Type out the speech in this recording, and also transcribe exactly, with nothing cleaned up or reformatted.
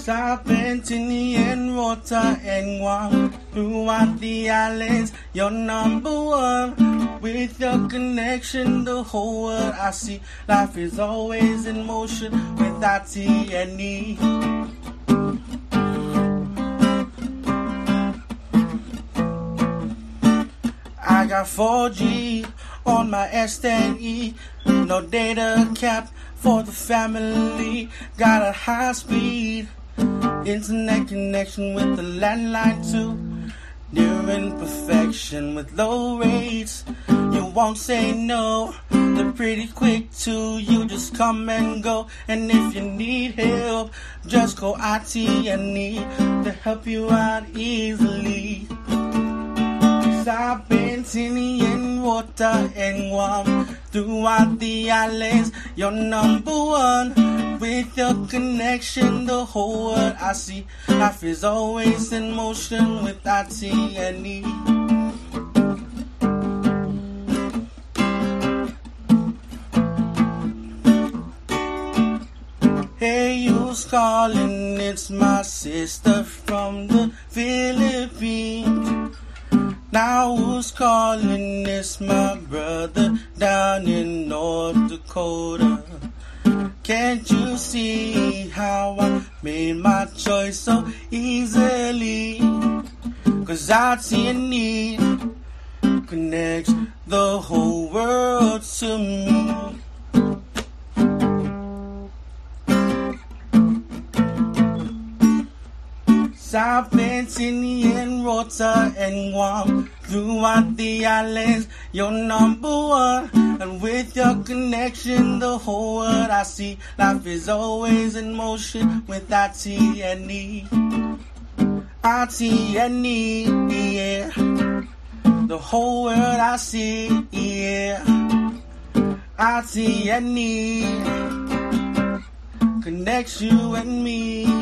Serpentinian, Rota, and Guam. Throughout the islands, you're number one. With your connection, the whole world I see. Life is always in motion without T and E. I got four G on my S ten E. No data cap for the family. Got a high speed internet connection with the landline too. Near imperfection with low rates. You won't say no. They're pretty quick too. You just come and go. And if you need help, just call I T and E to help you out easily. Serpentinian, Rota, and Guam. Throughout the islands, you're number one. With your connection, the whole world I see. Life is always in motion with I T and E. Hey, who's calling? It's my sister from the Philippines. Now who's calling? It's my brother down in North Dakota. Can't you see how I made my choice so easily? Cause I T and E connects the whole world to me. Serpentinian, Rota, and Guam. Throughout the islands, you're number one. And with your connection, the whole world I see. Life is always in motion with I T and E. I T and E, yeah. The whole world I see, yeah. I T and E connects you and me.